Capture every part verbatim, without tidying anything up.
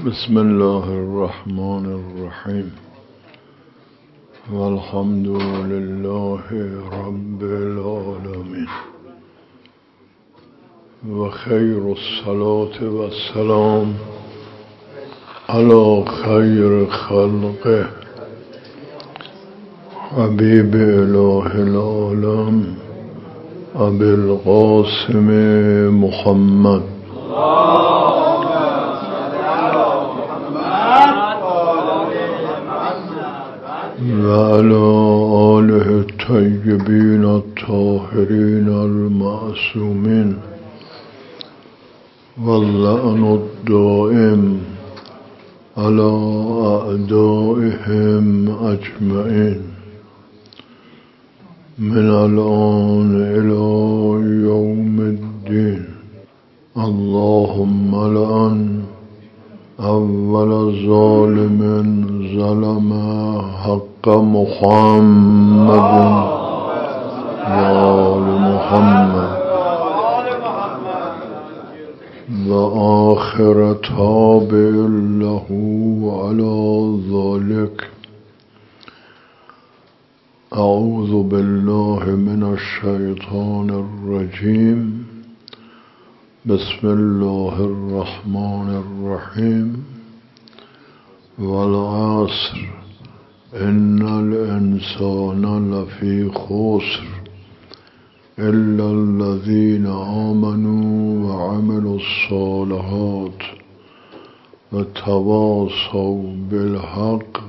بسم الله الرحمن الرحیم والحمد لله رب العالمین و خیر الصلاة و السلام علی خیر خلقه حبیب اله العالم ابی القاسم محمد و علی آله الطیبین الطاهرین المعصومین واللعن الدائم علی اعدائهم اجمعین من الآن الی یوم الدین. اللهم لعن اول ظالم ظلم حق محمد و آل محمد و آخر تابع له علی ذلك. اعوذ بالله من الشیطان الرجیم. بسم الله الرحمن الرحیم. والعصر ان الانسان لفی خسر الا الذين آمنوا وعملوا الصالحات وتواصوا بالحق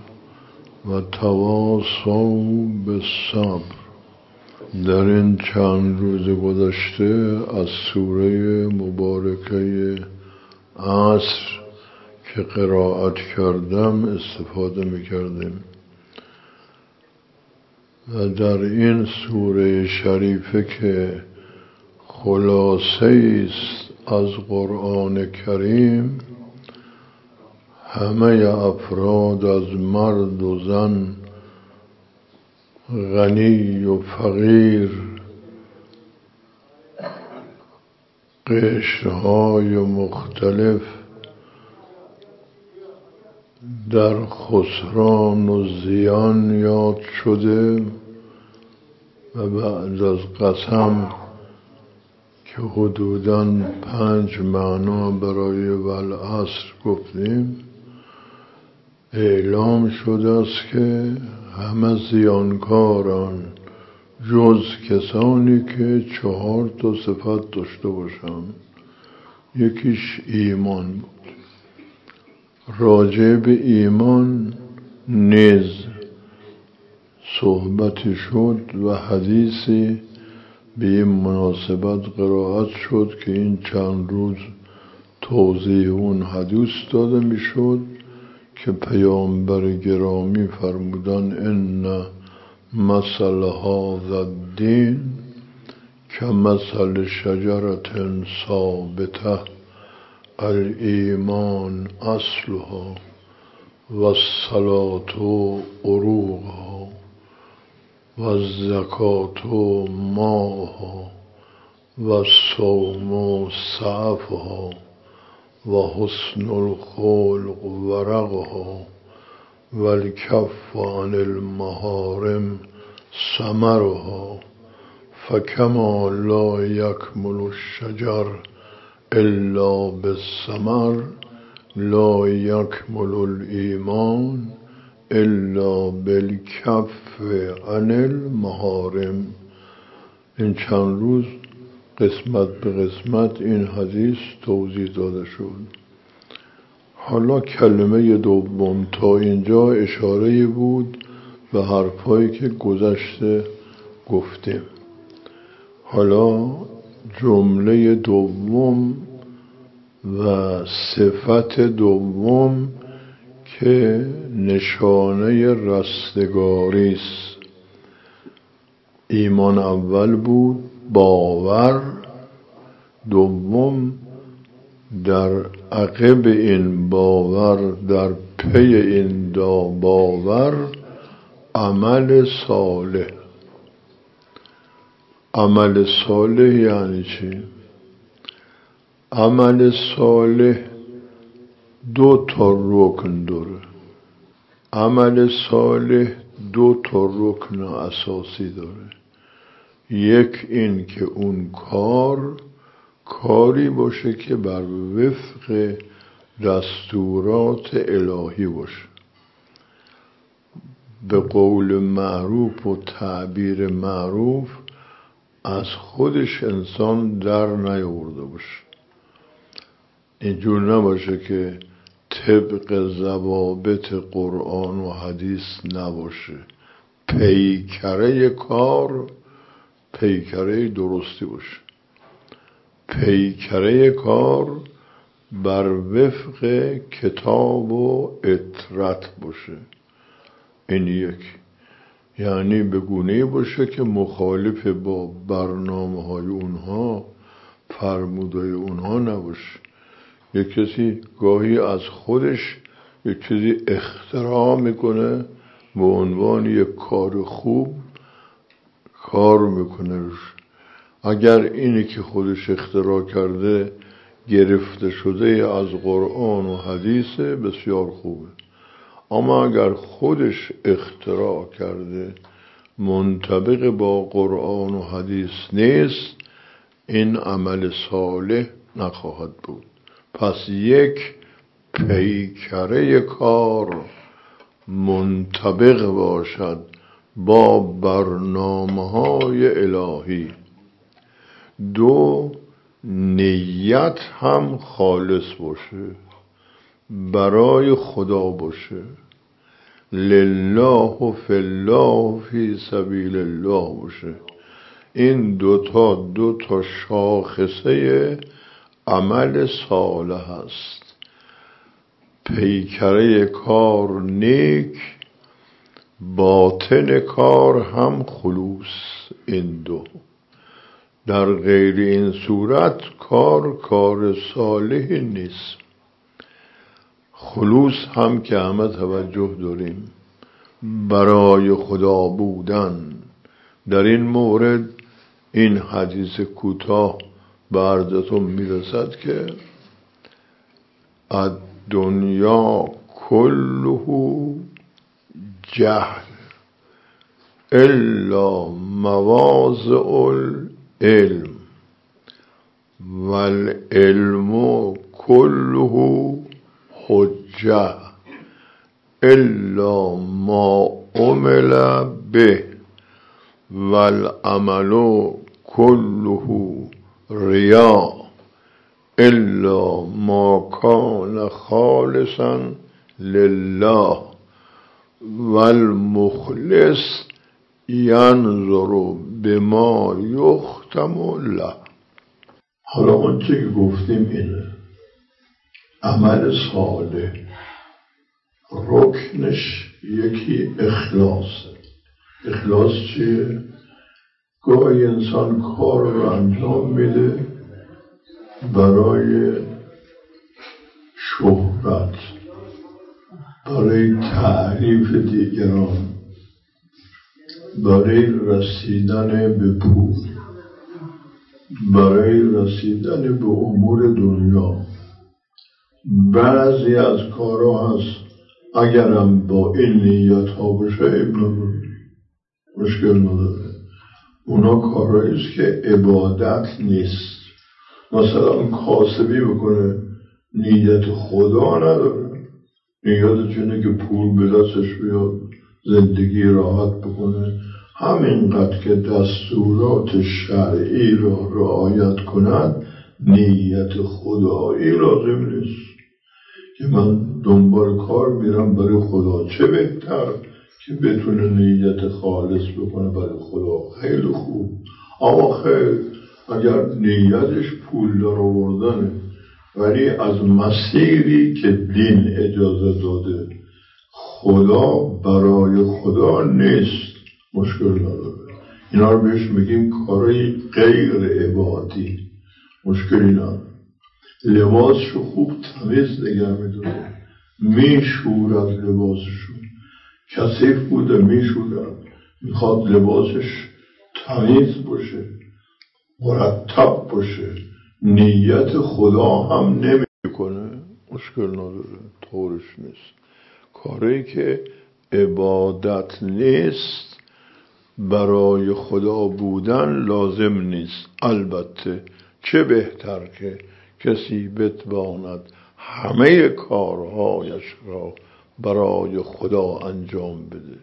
وتواصوا بالصبر. در این چند روز گذشته از سوره مبارکه عصر که قرائت کردم استفاده می‌کردیم و در این سوره شریفه که خلاصه است از قرآن کریم، همه افراد از مرد و زن، غنی و فقیر، قشرهای مختلف در خسران و زیان یاد شده و بعد از قسم که حدوداً پنج معنا برای والعصر گفتیم، اعلام شده است که همه زیانکاران جز کسانی که چهار تا صفت داشته باشند. یکیش ایمان بود. راجع به ایمان نیز صحبتی شد و حدیثی به این مناسبت قرائت شد که این چند روز توضیح اون حدیث داده می شد که پیامبر گرامی فرمودن ان مثل هذا الدین کمثل شجرة ثابته الایمان اصلها والصلاة عروقها والزکاة ماءها والصوم سعفها و حسن الخلق ورقها والکف عن المحارم ثمرها فکما لا یکمل الشجر الا بالثمر لا یکمل الایمان الا بالکف عن المحارم. این چند روز قسمت به قسمت این حدیث توضیح داده شد. حالا کلمه دوم تا اینجا اشاره بود به حرفایی که گذشته گفتیم. حالا جمله دوم و صفت دوم که نشانه رستگاری است. ایمان اول بود، باور. دوم در عقب این باور، در پی این دا باور، عمل صالح. عمل صالح یعنی چی؟ عمل صالح دو تا رکن داره. عمل صالح دو تا رکن اساسی داره. یک این که اون کار کاری باشه که بر وفق دستورات الهی باشه، به قول معروف و تعبیر معروف از خودش انسان در نیاورده باشه. اینجور نباشه که طبق ضوابط قرآن و حدیث نباشه، پیکره کار پیکره درستی باشه، پیکره کار بر وفق کتاب و اطرت باشه. این یک، یعنی به گونه‌ای باشه که مخالف با برنامه های اونها، فرموده اونها نباشه. یک کسی گاهی از خودش یک چیزی اختراع میکنه به عنوان یک کار خوب کار میکنه روش. اگر اینی که خودش اختراع کرده گرفته شده از قرآن و حدیث بسیار خوبه، اما اگر خودش اختراع کرده منطبق با قرآن و حدیث نیست، این عمل صالح نخواهد بود. پس یک، پیکره کار منطبق باشد با برنامه های الهی. دو، نیت هم خالص باشه، برای خدا باشه، لله و فی الله و فی سبیل الله باشه. این دوتا دوتا شاخصه عمل صالح است. پیکره کار نیک، باطن کار هم خلوص. این دو، در غیر این صورت کار کار صالحی نیست. خلوص هم که همه توجه داریم، برای خدا بودن. در این مورد این حدیث کوتاه به عرضتون میرسد که الدنیا کله جهل الا مواضع العلم والعلم کله حجه الا ما عمل به والعمل کله ریا الا ما کان خالصا لله والمخلص ینظر بما یختم له. حالا اون چه که گفتیم اینه، عمل صالح رکنش یکی اخلاصه. اخلاص چیه؟ گاهی انسان کار رو انجام میده برای شهرت، برای تعریف دیگران، برای رسیدن به پول، برای رسیدن به امور دنیا. بعضی از کارها هست اگرم با این نیت ها باشه مشکل نداره، اونا کارهایی است که عبادت نیست. مثلا کاسبی بکنه نیت خدا نداره، نیت چونه که پول به دستش بیاد زندگی راحت بکنه. همینقدر که دستورات شرعی را رعایت کند نیت خدایی لازم نیست که من دنبال کار میرم برای خدا. چه بهتر که بتونه نیت خالص بکنه برای خدا، خیلی خوب. اما خیلی اگر نیتش پول در آوردنه ولی از مسیری که دین اجازه داده خدا برای خدا نیست، مشکل نداره. اینا رو بهش میگیم کارهای غیر عبادی، مشکلی نداره. لباسشو خوب تمیز نگه میداره، میشورد لباسشو، کثیف بوده میشورد، میخواد لباسش تمیز باشه، مرتب باشه. نیت خدا هم نمیکنه، مشکل نداره، طورش نیست. کاری که عبادت نیست برای خدا بودن لازم نیست. البته چه بهتر که کسی بتواند همه کارهایش را برای خدا انجام بده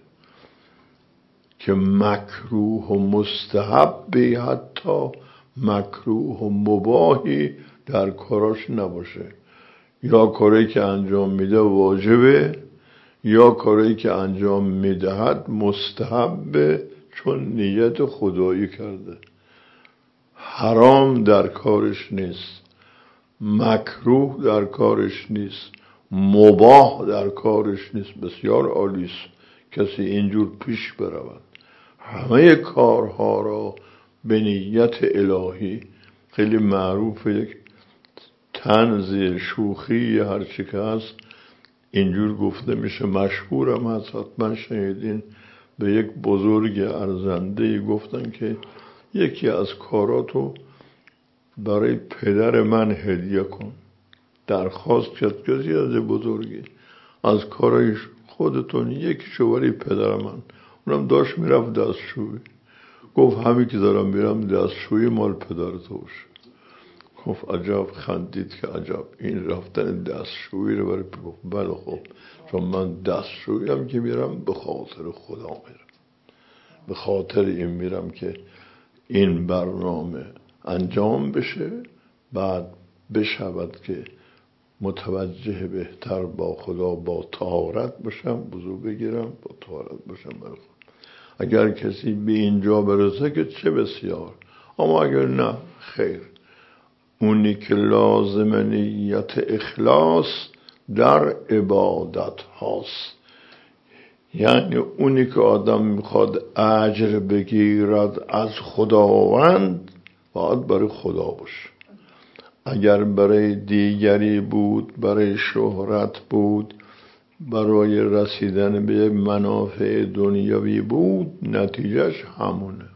که مکروه و مستحبی، حتی مکروه و مباحی در کاراش نباشه. یا کاری که انجام میده واجبه، یا کاری که انجام میدهد مستحبه چون نیت خدایی کرده. حرام در کارش نیست، مکروه در کارش نیست، مباح در کارش نیست. بسیار عالی است کسی اینجور پیش برود، همه کارها را به نیت الهی. خیلی معروف، یک طنز شوخی هرچی که هست اینجور گفته میشه، مشهورم هست، حتما شنیدین. به یک بزرگ ارزنده گفتن که یکی از کاراتو برای پدر من هدیه کن. درخواست کرد کسی از بزرگی از کارای خودتون یکیشو برای پدر من. اونم داشت میرفت دستشویی. گفت همین که دارم میرم دستشویی مال پدر تو باشه. گفت عجب. خندید که عجب، این رفتن دستشویی رو برای گفت بله خب، چون من دستشویی هم که میرم به خاطر خدا میرم، به خاطر این میرم که این برنامه انجام بشه، بعد بشود که متوجه بهتر با خدا با طهارت باشم، وضو بگیرم، با طهارت باشم برای خدا. اگر کسی به اینجا برسه که چه بسیار، اما اگر نه خیر. اونی که لازم نیت اخلاص در عبادت هاست، یعنی اونی که آدم میخواد اجر بگیرد از خداوند باید برای خدا باشه. اگر برای دیگری بود، برای شهرت بود، برای رسیدن به منافع دنیوی بود، نتیجهش همونه.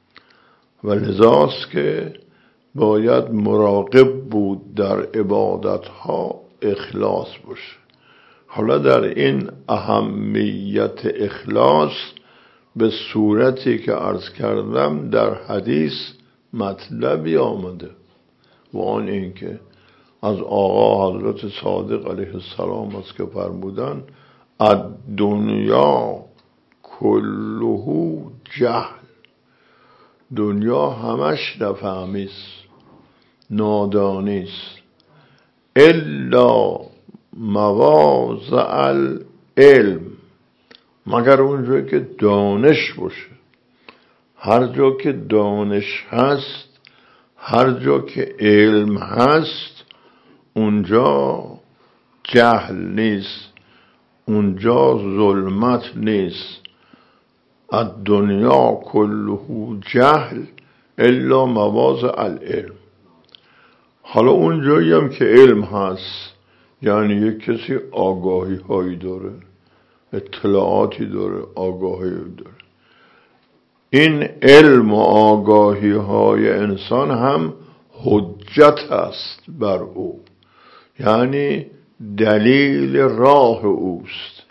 و لذاست که باید مراقب بود در عبادتها اخلاص باشه. حالا در این اهمیت اخلاص به صورتی که عرض کردم در حدیث مطلبی آمده، و آن این که از آقا حضرت صادق علیه السلام است که فرمودن الدنیا کله جهل. دنیا همش نفهمیست، نادانیست، الا مواضع العلم، مگر اونجا که دانش باشه. هر جا که دانش هست، هر جا که علم هست، اونجا جهل نیست، اونجا ظلمت نیست. الدنیا کله جهل الا مواضع العلم. حالا اونجایی هم که علم هست، یعنی یک کسی آگاهی هایی داره، اطلاعاتی داره، آگاهی داره. این علم و آگاهی های انسان هم حجت است بر او، یعنی دلیل راه اوست.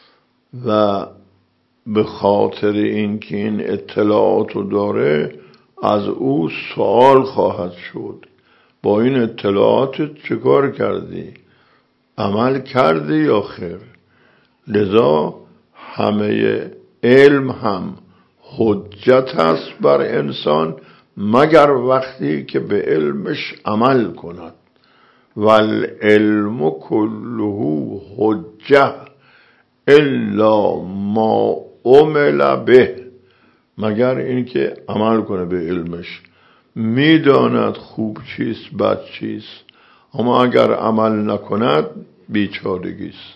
و به خاطر اینکه این اطلاعاتو داره از او سوال خواهد شد، با این اطلاعات چه کار کردی؟ عمل کردی یا خیر؟ لذا همه علم هم حجت است بر انسان، مگر وقتی که به علمش عمل کند. والعلم کله حجه الا ما عمل به، مگر اینکه عمل کنه به علمش. میداند خوب چیست بد چیست، اما اگر عمل نکند بیچارگیست.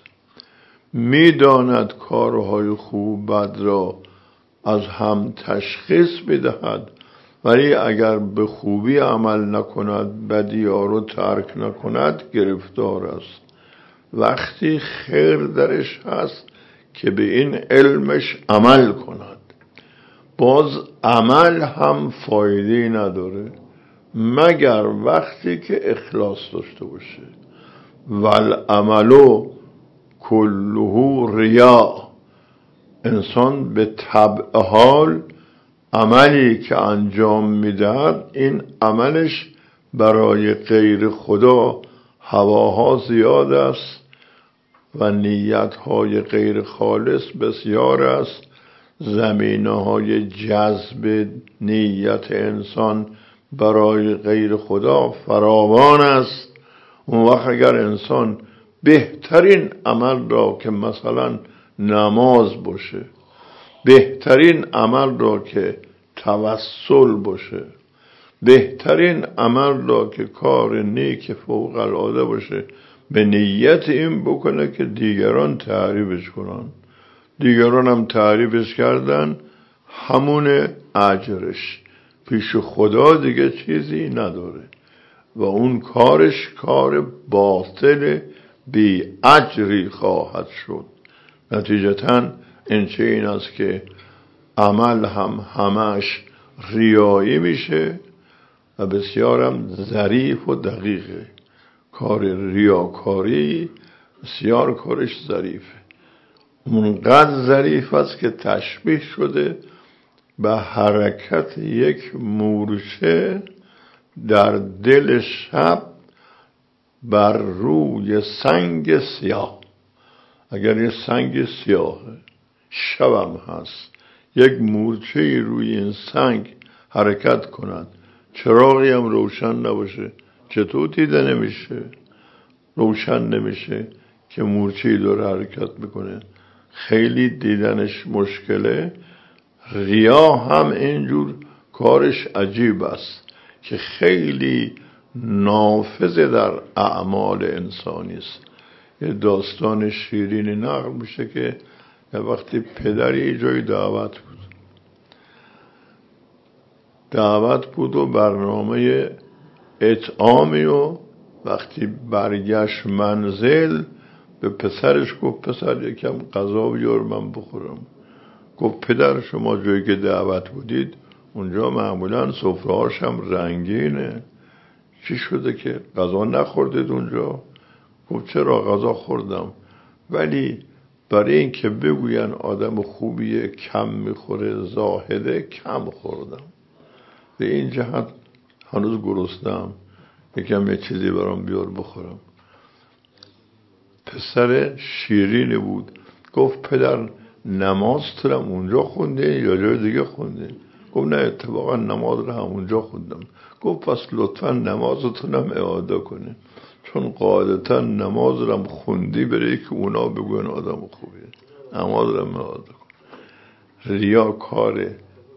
میداند کارهای خوب بد را از هم تشخیص میدهد، ولی اگر به خوبی عمل نکند، بدی ها رو ترک نکند، گرفتار است. وقتی خیر درش هست که به این علمش عمل کند. باز عمل هم فایده نداره مگر وقتی که اخلاص داشته باشه. والعمل کله ریا. انسان به طبع حال عملی که انجام میدهد این عملش برای غیر خدا هواها زیاد است و نیتهای غیر خالص بسیار است. زمینه های جذب نیت انسان برای غیر خدا فراوان است. اون وقت اگر انسان بهترین عمل را که مثلا نماز باشه، بهترین عمل را که توسل باشه، بهترین عمل را که کار نیک فوق العاده باشه، به نیت این بکنه که دیگران تعریفش کنن، دیگران هم تعریفش کردن، همون اجرش پیش خدا دیگه چیزی نداره و اون کارش کار باطل بی اجری خواهد شد. نتیجتاً این چه این است که عمل هم همش ریایی میشه و بسیارم ظریف و دقیقه. کار ریاکاری بسیار کارش ظریفه، اونقدر ظریف است که تشبیه شده به حرکت یک مورچه در دل شب بر روی سنگ سیاه. اگر یه سنگ سیاه شبم هست، یک مورچه روی این سنگ حرکت کند، چراغی هم روشن نباشه، چطور دیده نمیشه؟ روشن نمیشه که مورچه‌ای داره حرکت میکنه، خیلی دیدنش مشکله. ریا هم اینجور کارش عجیب است که خیلی نافذ در اعمال انسانی است. یه داستان شیرینی نقل میشه که یه وقتی پدری جای دعوت بود دعوت بود و برنامه اطعامی، و وقتی برگشت منزل به پسرش گفت پسر یکم غذا بیار من بخورم. گفت پدر شما جایی که دعوت بودید اونجا معمولا سفره‌هاش هم رنگینه، چی شده که غذا نخوردید اونجا؟ گفت چرا غذا خوردم، ولی برای این که بگوین آدم خوبیه کم میخوره زاهده کم خوردم، به این جهت هنوز گرسنه‌ام، یکم یه چیزی برام بیار بخورم. پسر شیرینی بود، گفت پدر نماز ترم اونجا خونده یا جای دیگه خونده؟ گفت نه اتفاقا نماز رو همونجا خوندم. گفت پس لطفا نمازتونم اعاده کنه، چون قاعدتا نماز رو هم خوندی برای که اونا بگوین آدم خوبیه، نماز رو هم اعاده کن. ریا کار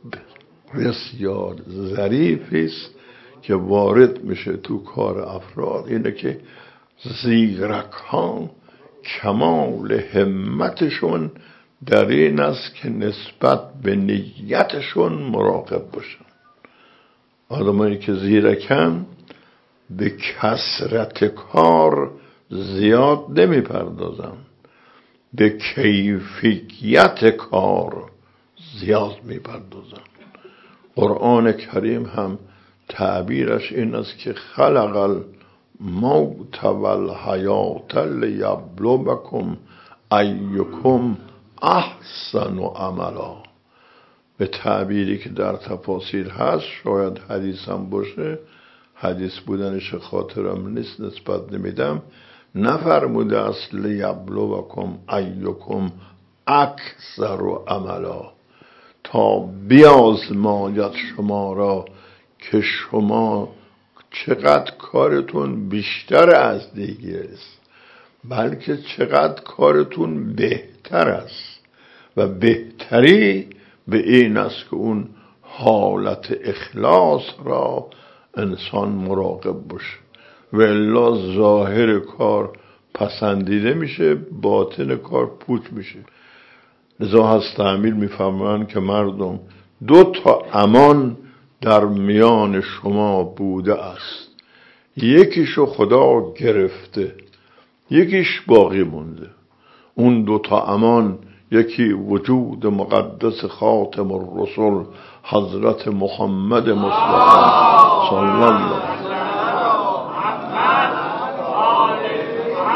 بسیار ظریفی است که وارد میشه تو کار افراد. اینه که زیرک ها کمال همتشون در این است که نسبت به نیتشون مراقب باشن. آدمایی که زیرکن به کثرت کار زیاد نمی پردازن، به کیفیت کار زیاد می پردازن. قرآن کریم هم تعبیرش این است که خلق الموت والحیات لیبلوکم ایکم احسن عملا. به تعبیری که در تفاسیر هست، شاید حدیث هم باشه، حدیث بودنش خاطرم نیست نسبت نمیدم، نفرموده است لیبلوکم ایکم اکثر عملا، تا بیازماید شما را که شما چقدر کارتون بیشتر از دیگری است، بلکه چقدر کارتون بهتر است. و بهتری به این است که اون حالت اخلاص را انسان مراقب باشه، و الا ظاهر کار پسندیده میشه، باطن کار پوچ میشه. لذا هست تعمیر میفهمن که مردم دو تا امان در میان شما بوده است، یکیشو خدا گرفته، یکیش باقی مونده. اون دو تا امان، یکی وجود مقدس خاتم الرسل حضرت محمد مصطفی صلی الله علیه و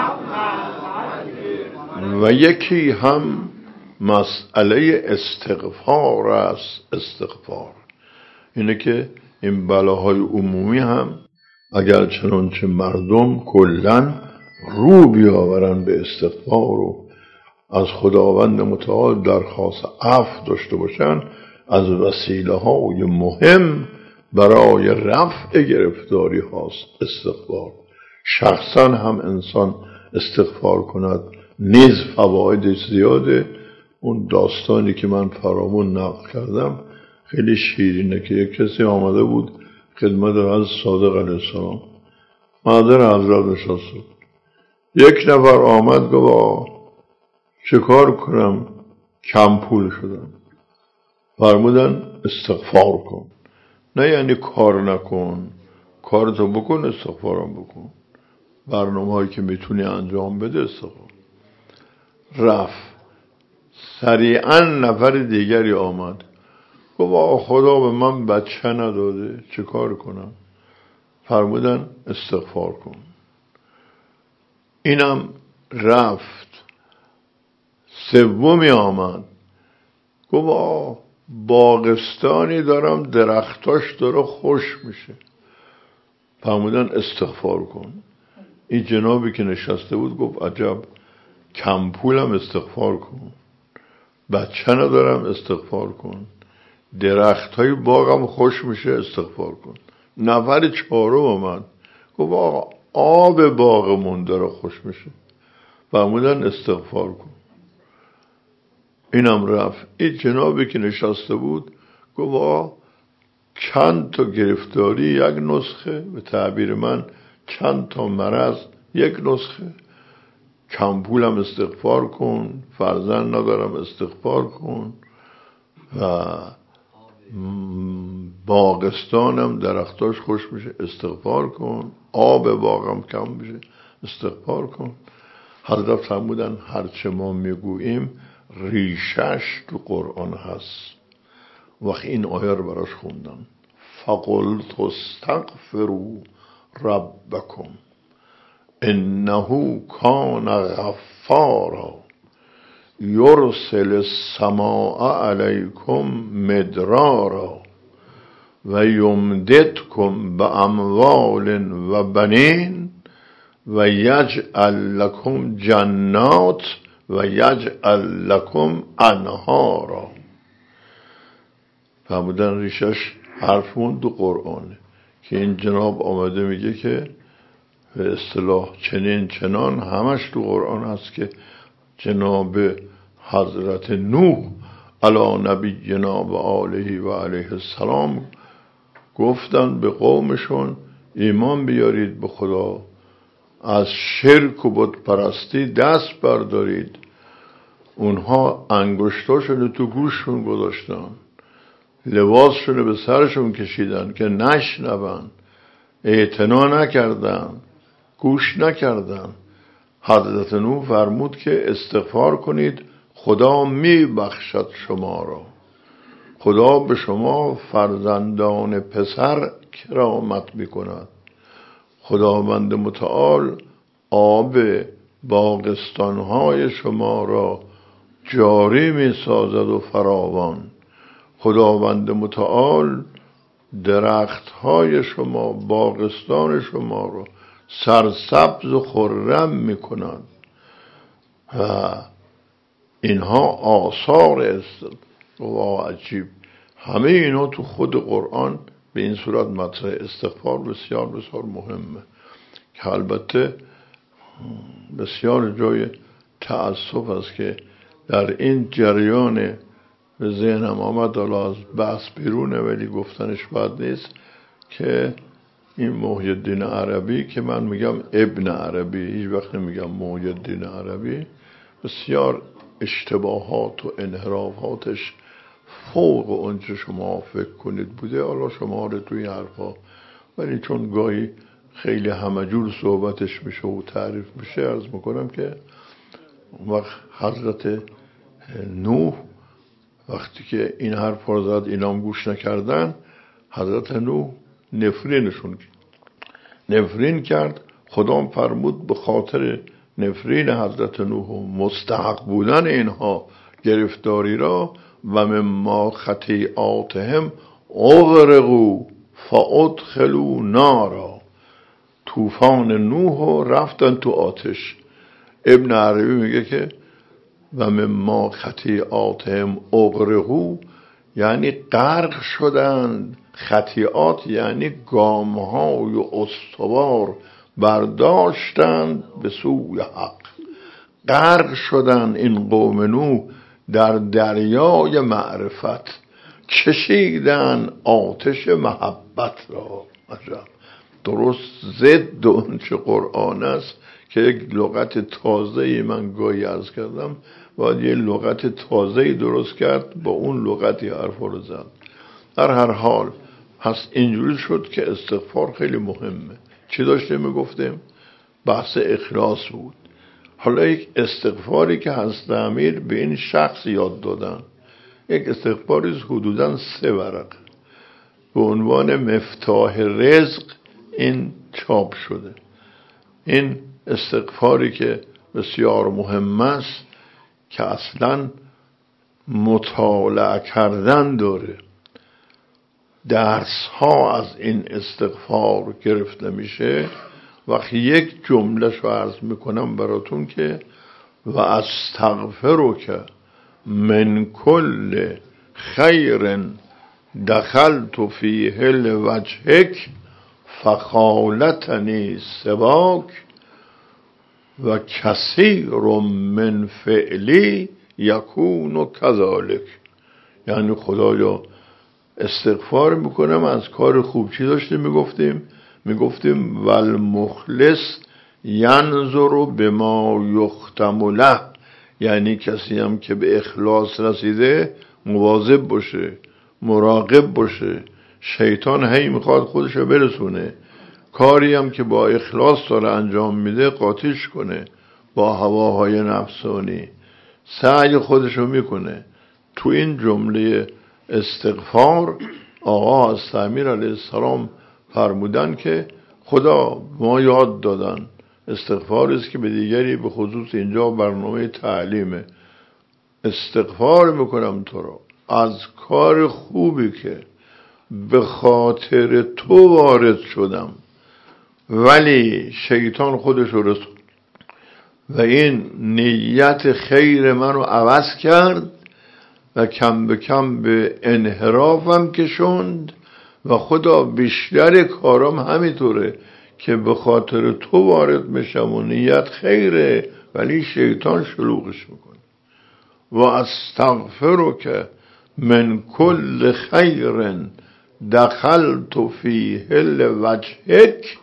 و یکی هم مسئله استغفار است. استغفار اینه که این بلاهای عمومی هم اگر چنانچه مردم کلن رو بیاورن به استغفار و از خداوند متعال درخواست عفو داشته باشن، از وسیله های مهم برای رفع گرفتاری هاست استغفار. شخصا هم انسان استغفار کند نیز فوایدش زیاده. اون داستانی که من فرامون نقل کردم خیلی شیرینه که یک کسی آمده بود خدمت حضرت صادق علیه السلام، مادر حضرت نشسته. یک نفر آمد گفت چه کار کنم کم پول شدم؟ فرمودن استغفار کن. نه یعنی کار نکن، کارتو بکن، استغفارم بکن. برنامه هایی که میتونی انجام بده استغفار. رفت. سریعا نفر دیگری آمد گفت خدا به من بچه نداده چه کار کنم؟ فرمودن استغفار کن. اینم رفت. سومی آمد گفت باغستانی دارم درختاش داره خوش میشه. فرمودن استغفار کن. این جنابی که نشسته بود گفت عجب، کم پولم استغفار کن، بچه ندارم استغفار کن، درخت های باغم خوش میشه استغفار کن. نفر چهارم آمد گفت آقا آب باغمون داره خوش میشه. فرمودن استغفار کن. اینم رفت. این جنابی که نشسته بود گفت آقا چند تا گرفتاری یک نسخه، به تعبیر من چند تا مرض یک نسخه. کم پولم استغفار کن، فرزند ندارم استغفار کن، و باغستانم درختاش خوش میشه استغفار کن، آب باغم کم میشه استغفار کن. حضرت فرمودن هرچه ما میگوییم ریشش تو قرآن هست. وقتی این آیه رو براش خوندم فقلت استغفروا ربکم انه کان غفارا یرسل السماء علیکم مدرارا و یمددکم باموال و بنین و یجعل لکم جنات و یجعل لکم انهارا. فرمودن ریشش حرفمون دو قرآنه که این جناب آمده میگه که به اصطلاح چنین چنان همش تو قرآن هست که جناب حضرت نوح علی نبینا و آله و علیه السلام گفتن به قومشون ایمان بیارید به خدا، از شرک و بت پرستی دست بردارید. اونها انگشتاشون تو گوششون گذاشتن، لباسشون به سرشون کشیدن که نشنون، اعتنا نکردن، گوش نکردن. حضرت نوح فرمود که استغفار کنید خدا می بخشد شما را. خدا به شما فرزندان پسر کرامت می کند. خداوند متعال آب باغستانهای شما را جاری می سازد و فراوان. خداوند متعال درختهای شما، باغستان شما را سرسبز و خرم می کند. و اینها آثار است. و عجیب، همه اینا تو خود قرآن به این صورت مطرح. استغفار بسیار بسیار مهمه که البته بسیار جای تأسف است که در این جریان به ذهنم آمد، حالا از بحث بیرونه ولی گفتنش بد نیست، که این محی الدین عربی که من میگم ابن عربی، هیچ وقت نمیگم محی الدین عربی، بسیار اشتباهات و انحرافاتش فوق اونچه شما فکر کنید بوده. حالا شما رو توی حرفا، ولی چون گاهی خیلی همجور صحبتش میشه و تعریف میشه، عرض میکنم که وقت حضرت نوح وقتی که این حرف رو زد اینام گوش نکردن، حضرت نوح نفرینشون نفرین کرد. خدا فرمود به خاطر نفرین حضرت نوح و مستحق بودن اینها گرفتاری را و مما خطیئاتهم اغرقوا فادخلوا نارا، طوفان نوح و رفتن تو آتش. ابن عربی میگه که و مما خطیئاتهم اغرقوا یعنی غرق شدند، خطیئات یعنی گامهای استوار برداشتند به سوی حق. غرق شدند این قوم نوح در دریای معرفت، چشیدن آتش محبت را. عجب، درست ضد اون چه قرآن است که یک لغت تازه‌ای من گاهی عرض کردم، باید یه لغت تازه‌ای درست کرد، با اون لغتی حرفا رو زد. در هر حال پس اینجوری شد که استغفار خیلی مهمه. چی داشته میگفتیم؟ بحث اخلاص بود. حالا یک استغفاری که حضرت امیر به این شخص یاد دادن، یک استغفاری حدوداً سه ورق به عنوان مفتاح رزق این چاپ شده. این استغفاری که بسیار مهم است که اصلاً مطالعه کردن داره، درس ها از این استغفار گرفته میشه. وقتی یک جمله شو عرض میکنم براتون که و استغفرک من کل خیر دخلت فیه لوجهک فخالتنی سواک و کثیر من فعلی یکون کذالک. یعنی خدایا استغفار میکنم از کار خوب. چی داشتیم میگفتیم؟ میگفتیم والمخلص ینظر بما یختم له، یعنی کسی هم که به اخلاص رسیده مواظب باشه، مراقب باشه. شیطان هی میخواد خودشو برسونه، کاری هم که با اخلاص داره انجام میده قاطیش کنه با هواهای نفسانی، سعی خودشو میکنه. تو این جمله استغفار آقا از امیر علیه السلام فرمودن که خدا ما یاد دادن استغفار است که به دیگری، به خصوص اینجا برنامه تعلیمه، استغفار میکنم تو رو از کار خوبی که به خاطر تو وارد شدم ولی شیطان خودش رو رسون و این نیت خیر من رو عوض کرد و کم به کم به انحرافم کشوند و خدا بیشتر کارم همینطوره که به خاطر تو وارد میشم و نیت خیره ولی شیطان شلوغش میکنه. و استغفرک من کل خیر دخلت فیه لوجهک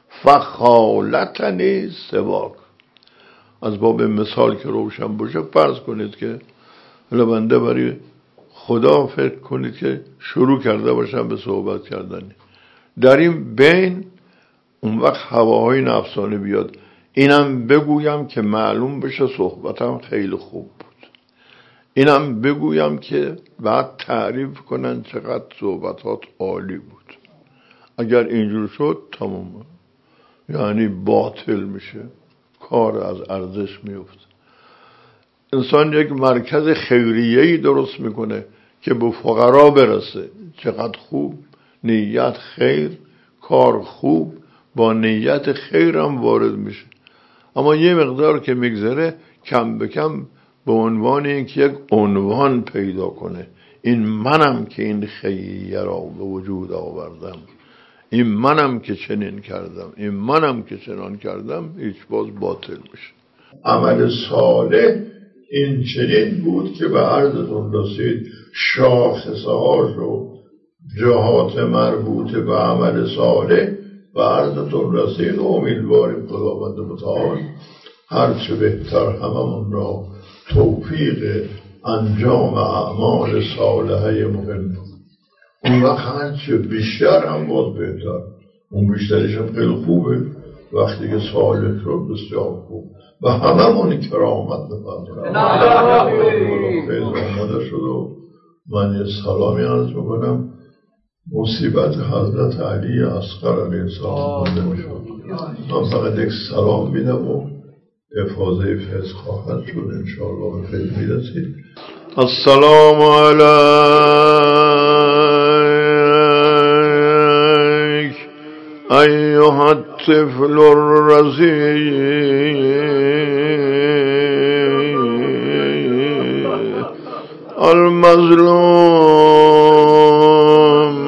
فخالتنی سواک. از باب مثال که روشن باشه فرض کنید که حالا بنده برای خدا فکر کنید که شروع کرده باشم به صحبت کردن، در این بین اون وقت هواهای نفسانی بیاد، اینم بگویم که معلوم بشه صحبتم خیلی خوب بود، اینم بگویم که بعد تعریف کنن چقدر صحبتات عالی بود. اگر اینجور شد تمام، یعنی باطل میشه، کار از ارزش میفته. انسان یک مرکز خیریه‌ای درست میکنه که به فقرا برسه، چقدر خوب، نیت خیر، کار خوب، با نیت خیر هم وارد میشه. اما یه مقدار که میگذره کم به کم به عنوان اینکه یک عنوان پیدا کنه، این منم که این خیر را به وجود آوردم، این منم که چنین کردم، این منم که چنان کردم، هیچ باز باطل میشه. عمل صالح این چنین بود که به عرضتون رسید، شاخصه هاش و جهات مربوط به عمل صالح به عرضتون رسید و امیدواریم خداوند متعال هرچه بهتر هممون را توفیق انجام اعمال صالحه مهم. اون وقت هرچه بیشتر هم باز بهتر، اون بیشترش هم خیلی خوبه وقتی که صالح رو بسیار خوب و هممون کرامت بفرمایید. خیلی آماده شد و من یه سلامی عرض میکنم. مصیبت حضرت علی اصغر علیه السلام بنده میشد، من فقط یک سلام میدم و افاظه فیض خواهد شد انشاءالله به فیض میرسید. السلام علیک ایها الطفل الرضیع المظلوم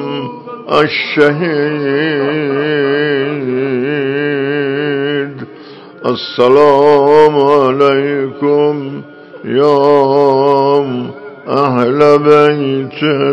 الشهید. السلام علیکم یا اهل بیت